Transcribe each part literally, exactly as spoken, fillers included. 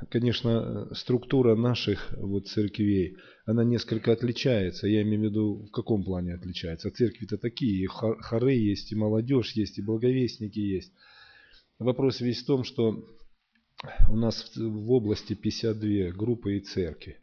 конечно, структура наших вот церквей, она несколько отличается. Я имею в виду, в каком плане отличается. Церкви-то такие, и хоры есть, и молодежь есть, и благовестники есть. Вопрос весь в том, что у нас в области пятьдесят две группы и церкви.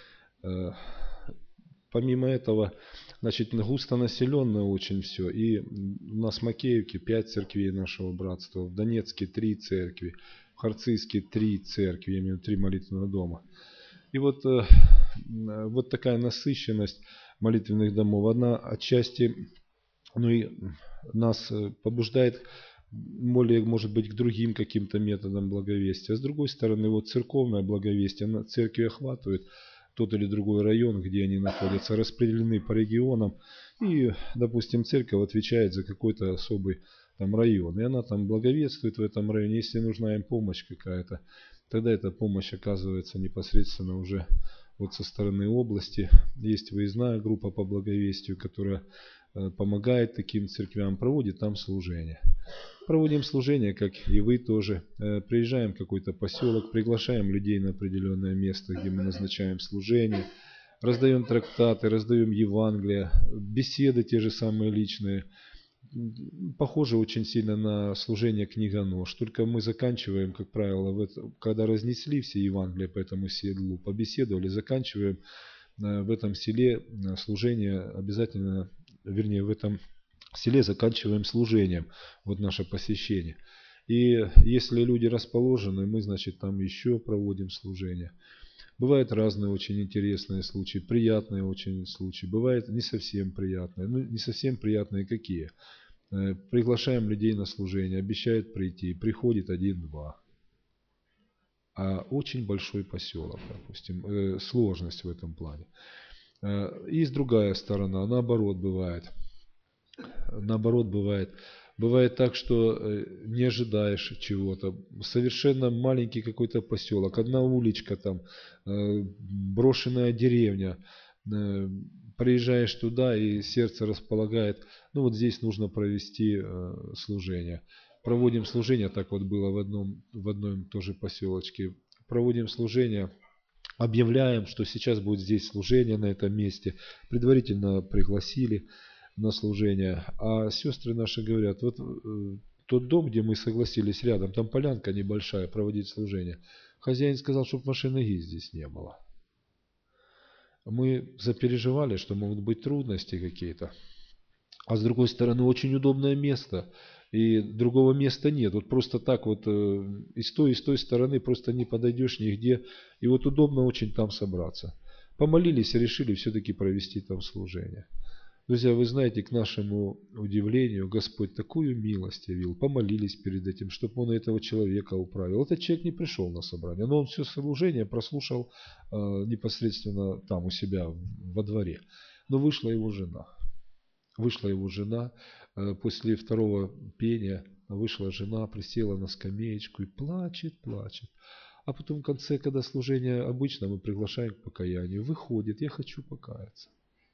Помимо этого, значит, густонаселенное очень все. И у нас в Макеевке пять церквей нашего братства, в Донецке три церкви, в Харцизске три церкви, я имею в виду три молитвенных дома. И вот, вот такая насыщенность молитвенных домов, она отчасти, ну, и нас побуждает более, может быть, к другим каким-то методам благовестия. А с другой стороны, вот церковное благовестие, она церкви охватывает тот или другой район, где они находятся, распределены по регионам. И, допустим, церковь отвечает за какой-то особый там район. И она там благовествует в этом районе. Если нужна им помощь какая-то, тогда эта помощь оказывается непосредственно уже вот со стороны области. Есть выездная группа по благовестию, которая помогает таким церквям, проводит там служение. Проводим служение, как и вы тоже. Приезжаем в какой-то поселок, приглашаем людей на определенное место, где мы назначаем служение. Раздаем трактаты, раздаем Евангелие, беседы те же самые личные. Похоже очень сильно на служение книгонож. Только мы заканчиваем, как правило, в это, когда разнесли все Евангелия по этому седлу, побеседовали, заканчиваем в этом селе служение обязательно, вернее, в этом в селе заканчиваем служением, вот наше посещение. И если люди расположены, мы, значит, там еще проводим служение. Бывают разные очень интересные случаи, приятные очень случаи, бывают не совсем приятные. Ну, не совсем приятные какие? Приглашаем людей на служение, обещают прийти, приходит один-два. А очень большой поселок, допустим, сложность в этом плане. И другая сторона, наоборот бывает. Наоборот бывает. Бывает так, что не ожидаешь чего-то. Совершенно маленький какой-то поселок, одна уличка там, брошенная деревня. Приезжаешь туда, и сердце располагает, ну вот здесь нужно провести служение. Проводим служение, так вот было в одном, в одном тоже поселочке. Проводим служение, объявляем, что сейчас будет здесь служение на этом месте. Предварительно пригласили на служение. А сестры наши говорят, вот э, тот дом, где мы согласились рядом, там полянка небольшая, проводить служение. Хозяин сказал, чтобы вашей ноги здесь не было. Мы запереживали, что могут быть трудности какие-то. А с другой стороны, очень удобное место. И другого места нет. Вот просто так вот э, и с той, и с той стороны просто не подойдешь нигде. И вот удобно очень там собраться. Помолились и решили все-таки провести там служение. Друзья, вы знаете, к нашему удивлению, Господь такую милость явил. Помолились перед этим, чтобы Он этого человека управил. Этот человек не пришел на собрание, но он все служение прослушал э, непосредственно там у себя во дворе. Но вышла его жена. Вышла его жена. Э, после второго пения вышла жена, присела на скамеечку и плачет, плачет. А потом в конце, когда служение обычно мы приглашаем к покаянию, выходит, я хочу покаяться.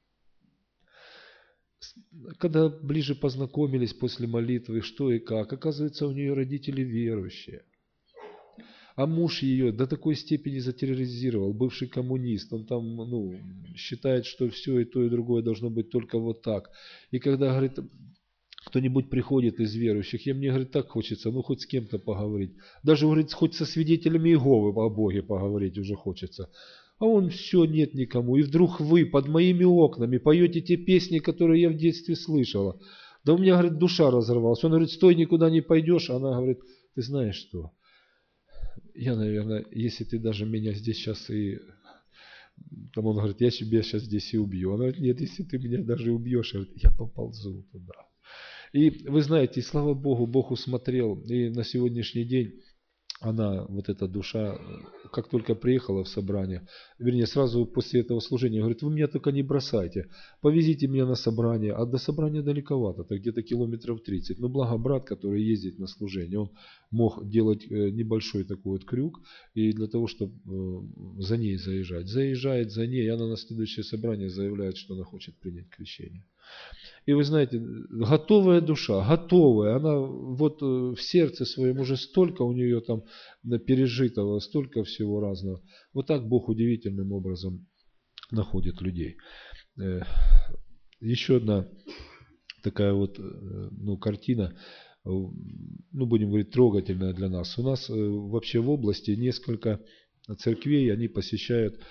Когда ближе познакомились после молитвы, что и как, оказывается, у нее родители верующие. А муж ее до такой степени затерроризировал, бывший коммунист. Он там, ну, считает, что все и то, и другое должно быть только вот так. И когда, говорит, кто-нибудь приходит из верующих, я мне, говорит, так хочется, ну, хоть с кем-то поговорить. Даже, говорит, хоть со свидетелями Иеговы о Боге поговорить уже хочется. А он все, нет никому. И вдруг вы под моими окнами поете те песни, которые я в детстве слышала. Да у меня, говорит, душа разорвалась. Он говорит, стой, никуда не пойдешь. Она говорит, ты знаешь что? Я, наверное, если ты даже меня здесь сейчас и... Там он говорит, я тебя сейчас здесь и убью. Она говорит, нет, если ты меня даже убьешь, я поползу туда. И вы знаете, слава Богу, Бог усмотрел. И на сегодняшний день она, вот эта душа, как только приехала в собрание, вернее, сразу после этого служения, говорит, вы меня только не бросайте, повезите меня на собрание, а до собрания далековато, так где-то километров тридцать. Но благо брат, который ездит на служение, он мог делать небольшой такой вот крюк, и для того, чтобы за ней заезжать. Заезжает за ней, и она на следующее собрание заявляет, что она хочет принять крещение. И вы знаете, готовая душа, готовая, она вот в сердце своем уже столько у нее там пережитого, столько всего разного. Вот так Бог удивительным образом находит людей. Еще одна такая вот, ну, картина, ну, будем говорить, трогательная для нас. У нас вообще в области несколько церквей, они посещают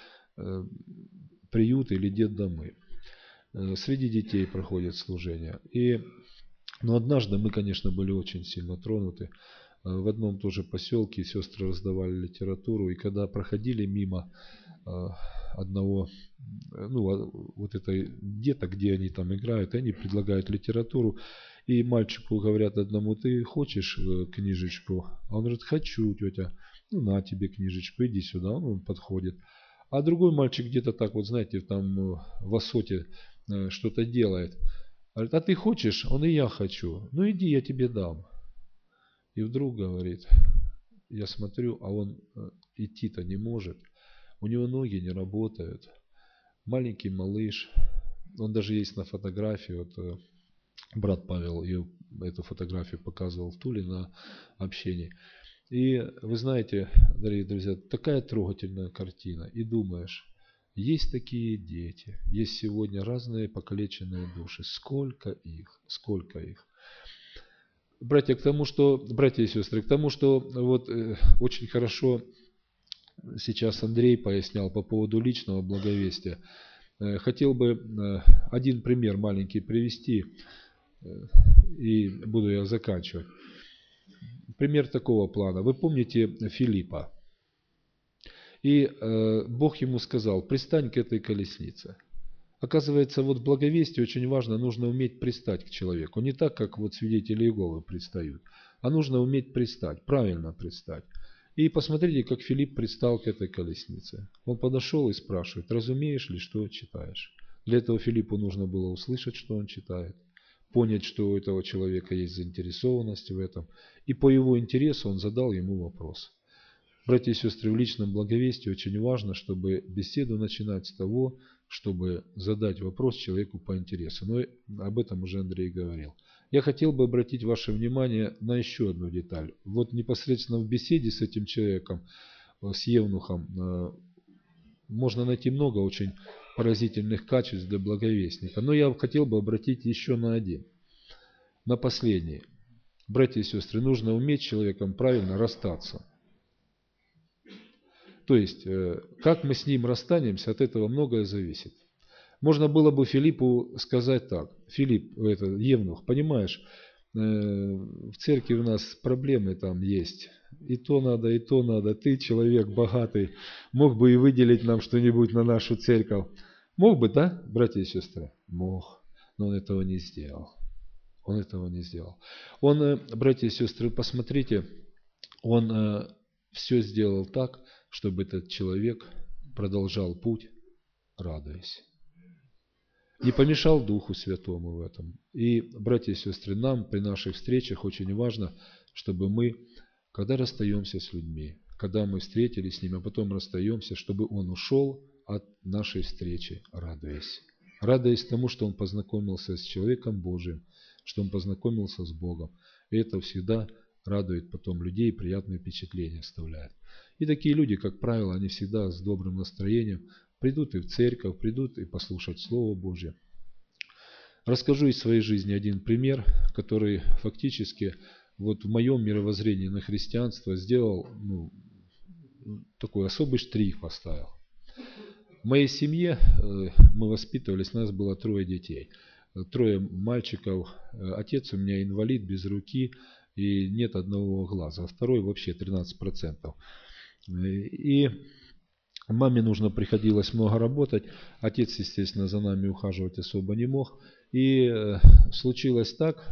приюты или детдомы. Среди детей проходят служения. И, ну, однажды мы, конечно, были очень сильно тронуты. В одном тоже поселке сестры раздавали литературу, и когда проходили мимо одного, ну, вот этой деток, где они там играют, они предлагают литературу, и мальчику говорят одному: ты хочешь книжечку? А он говорит: хочу, тетя. Ну, на тебе книжечку, иди сюда. Он подходит. А другой мальчик где-то так вот, знаете, там в осоте что-то делает. Говорит: а ты хочешь? Он: и я хочу. Ну иди, я тебе дам. И вдруг говорит, я смотрю, а он идти-то не может. У него ноги не работают. Маленький малыш. Он даже есть на фотографии. Вот брат Павел ее, эту фотографию показывал в Туле на общении. И вы знаете, дорогие друзья, такая трогательная картина. И думаешь, есть такие дети, есть сегодня разные покалеченные души. Сколько их, сколько их. Братья, к тому, что, братья и сестры, к тому, что вот э, очень хорошо сейчас Андрей пояснял по поводу личного благовестия. Э, хотел бы э, один пример маленький привести, э, и буду я заканчивать. Пример такого плана. Вы помните Филиппа? И э, Бог ему сказал: пристань к этой колеснице. Оказывается, вот в благовестии очень важно, нужно уметь пристать к человеку. Не так, как вот свидетели Иеговы пристают, а нужно уметь пристать, правильно пристать. И посмотрите, как Филипп пристал к этой колеснице. Он подошел и спрашивает: разумеешь ли, что читаешь? Для этого Филиппу нужно было услышать, что он читает, понять, что у этого человека есть заинтересованность в этом. И по его интересу он задал ему вопрос. Братья и сестры, в личном благовестии очень важно, чтобы беседу начинать с того, чтобы задать вопрос человеку по интересу. Но об этом уже Андрей говорил. Я хотел бы обратить ваше внимание на еще одну деталь. Вот непосредственно в беседе с этим человеком, с евнухом, можно найти много очень поразительных качеств для благовестника. Но я хотел бы обратить еще на один, на последний. Братья и сестры, нужно уметь с человеком правильно расстаться. То есть, как мы с ним расстанемся, от этого многое зависит. Можно было бы Филиппу сказать так: Филипп, это, евнух, понимаешь, в церкви у нас проблемы там есть. И то надо, и то надо. Ты человек богатый, мог бы и выделить нам что-нибудь на нашу церковь. Мог бы, да, братья и сестры? Мог, но он этого не сделал. Он этого не сделал. Он, братья и сестры, посмотрите, он все сделал так, чтобы этот человек продолжал путь, радуясь. Не помешал Духу Святому в этом. И, братья и сестры, нам при наших встречах очень важно, чтобы мы, когда расстаемся с людьми, когда мы встретились с ними, а потом расстаемся, чтобы он ушел от нашей встречи, радуясь. Радуясь тому, что он познакомился с человеком Божиим, что он познакомился с Богом. И это всегда радует потом людей, приятное впечатление оставляет. И такие люди, как правило, они всегда с добрым настроением придут и в церковь, придут и послушать Слово Божье. Расскажу из своей жизни один пример, который фактически вот в моем мировоззрении на христианство сделал, ну, такой особый штрих поставил. В моей семье мы воспитывались, у нас было трое детей. Трое мальчиков. Отец у меня инвалид, без руки и нет одного глаза. А второй вообще тринадцать процентов. И маме нужно приходилось много работать. Отец, естественно, за нами ухаживать особо не мог. И случилось так,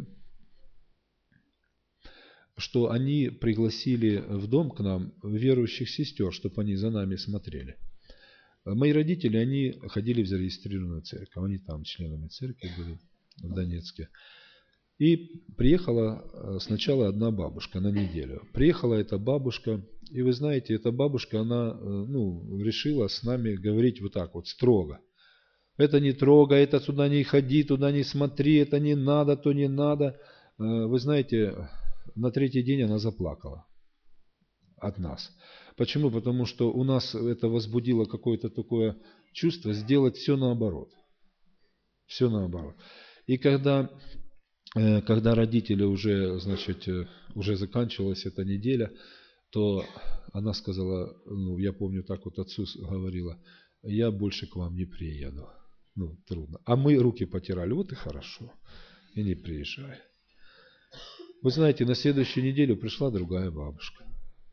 что они пригласили в дом к нам верующих сестер, чтобы они за нами смотрели. Мои родители, они ходили в зарегистрированную церковь. Они там членами церкви были в Донецке. И приехала сначала одна бабушка на неделю. Приехала эта бабушка, и вы знаете, эта бабушка, она ну, решила с нами говорить вот так вот, строго. Это не трогай, это сюда не ходи, туда не смотри, это не надо, то не надо. Вы знаете, на третий день она заплакала от нас. Почему? Потому что у нас это возбудило какое-то такое чувство сделать все наоборот. Все наоборот. И когда, когда родители уже, значит, уже заканчивалась эта неделя, то она сказала, ну, я помню, так вот отцу говорила, я больше к вам не приеду. Ну, трудно. А мы руки потирали, вот и хорошо. И не приезжай. Вы знаете, на следующую неделю пришла другая бабушка.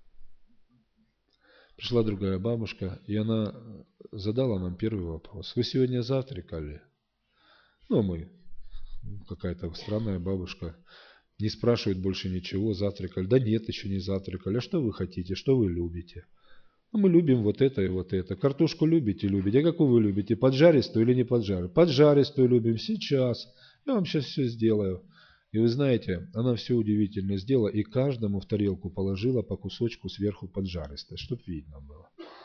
Пришла другая бабушка, и она задала нам первый вопрос. Вы сегодня завтракали? Ну, мы, какая-то странная бабушка, не спрашивает больше ничего, завтракали. Да нет, еще не завтракали. А что вы хотите, что вы любите? Ну, мы любим вот это и вот это. Картошку любите, любите. А какую вы любите? Поджаристую или не поджаристую? Поджаристую любим сейчас. Я вам сейчас все сделаю. И вы знаете, она все удивительно сделала, и каждому в тарелку положила по кусочку сверху поджаристой, чтобы видно было.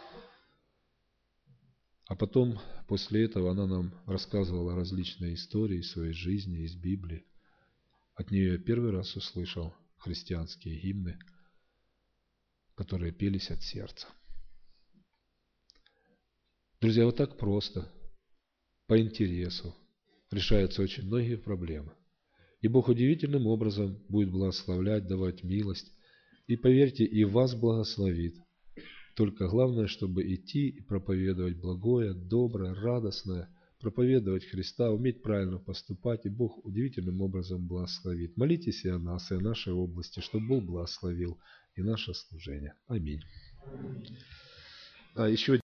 А потом, после этого, она нам рассказывала различные истории своей жизни из Библии. От нее я первый раз услышал христианские гимны, которые пелись от сердца. Друзья, вот так просто, по интересу, решаются очень многие проблемы. И Бог удивительным образом будет благословлять, давать милость. И поверьте, и вас благословит. Только главное, чтобы идти и проповедовать благое, доброе, радостное, проповедовать Христа, уметь правильно поступать, и Бог удивительным образом благословит. Молитесь и о нас, и о нашей области, чтобы Бог благословил и наше служение. Аминь. А еще